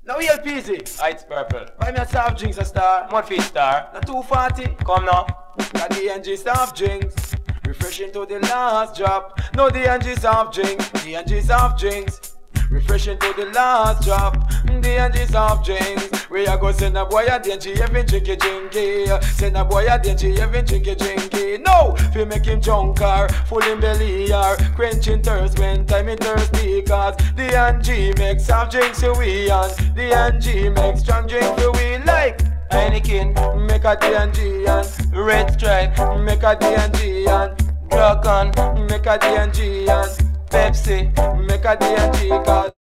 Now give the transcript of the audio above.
Now he'll peasy. It's purple. Buy me a soft drinks a star. Mud feet star. Na 240. Come now. Got the NG soft drinks. Refreshing to the last drop. No the NG soft drinks. The NG soft drinks. Refreshing to the last drop. The NG soft drinks. We a go send a boy a DNG every drinky. Send a boy a DNG every drinky. No, fi make him drunker, full in belly or quenching thirst when time it thirsty. Cause the NG makes soft drinks for we and the NG makes strong drink for we like. Heineken, Make a DNG and Red Stripe, make a DNG and Dragon, make a DNG and Pepsi. make a DNG cause